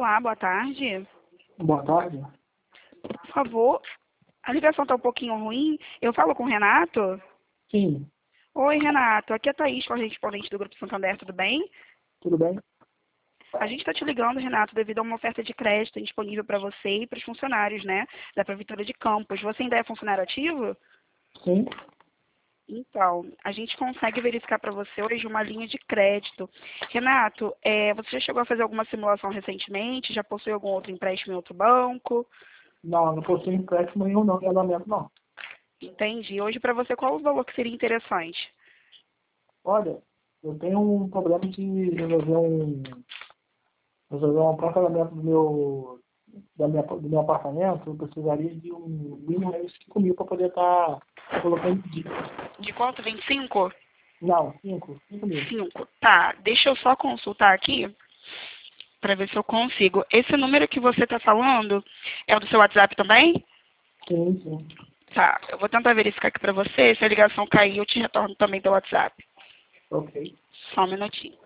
Olá, boa tarde. Boa tarde. Por favor, a ligação está um pouquinho ruim. Eu falo com o Renato? Sim, Oi, Renato. Aqui é a Thaís, correspondente do Grupo Santander, tudo bem? tudo bem? A gente está te ligando, Renato, devido a uma oferta de crédito disponível para você e para os funcionários, né, da Prefeitura de Campos. Você ainda é funcionário ativo? Sim. Então, a gente consegue verificar para você hoje uma linha de crédito. Renato, você já chegou a fazer alguma simulação recentemente? Já possui algum outro empréstimo em outro banco? Não possui empréstimo nenhum, não, regulamento não. Entendi. Hoje, para você, qual o valor que seria interessante? Olha, eu tenho um problema de resolver um parcelamento do meu apartamento. Eu precisaria de um mínimo de 5 mil para poder estar colocando em dia. De quanto? 25? Não, 5 mil. 5. Tá, deixa eu só consultar aqui para ver se eu consigo. Esse número que você está falando é o do seu WhatsApp também? Sim, sim. Tá, eu vou tentar verificar aqui para você. Se a ligação cair, eu te retorno também pelo WhatsApp. Ok. Só um minutinho.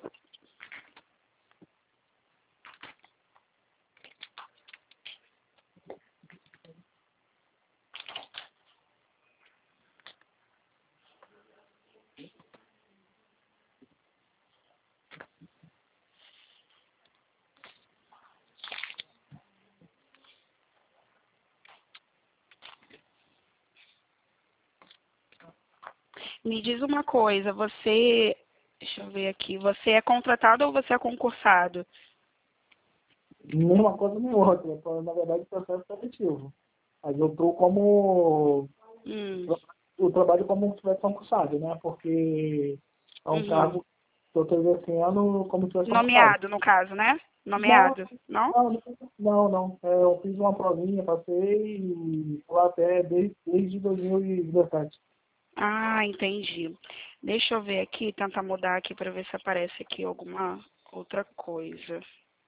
Me diz uma coisa, você... Deixa eu ver aqui. Você é contratado ou você é concursado? Nenhuma coisa nem outra. Na verdade, processo seletivo. Mas eu estou como... Hum. Eu trabalho como se tivesse concursado, né? Porque é um Uhum. cargo que eu estou exercendo como se tivesse concursado. Nomeado, no caso, né? Não, Nomeado, não? não. Eu fiz uma provinha, passei e estou lá até desde 2017. Ah, entendi. Deixa eu ver aqui, tentar mudar aqui para ver se aparece aqui alguma outra coisa.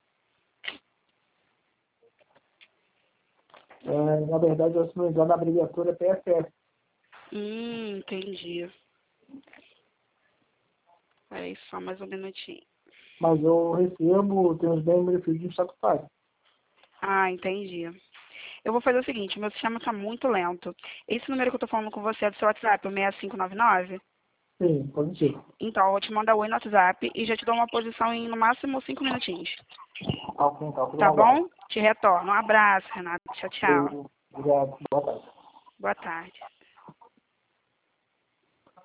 Na verdade, eu, se não me engano, a abreviatura é PSF. Entendi. Peraí só mais um minutinho. Mas eu recebo, tenho os bens benefícios estatutários. Ah, entendi. Eu vou fazer o seguinte, meu sistema está muito lento. Esse número que eu tô falando com você é do seu WhatsApp, o 6599? Sim, positivo. Então, eu vou te mandar o oi no WhatsApp e já te dou uma posição em, no máximo, 5 minutinhos. Ok, então, tudo Tá bom. bom? Te retorno. Um abraço, Renato. Tchau, tchau. Obrigado. Boa tarde. Boa tarde.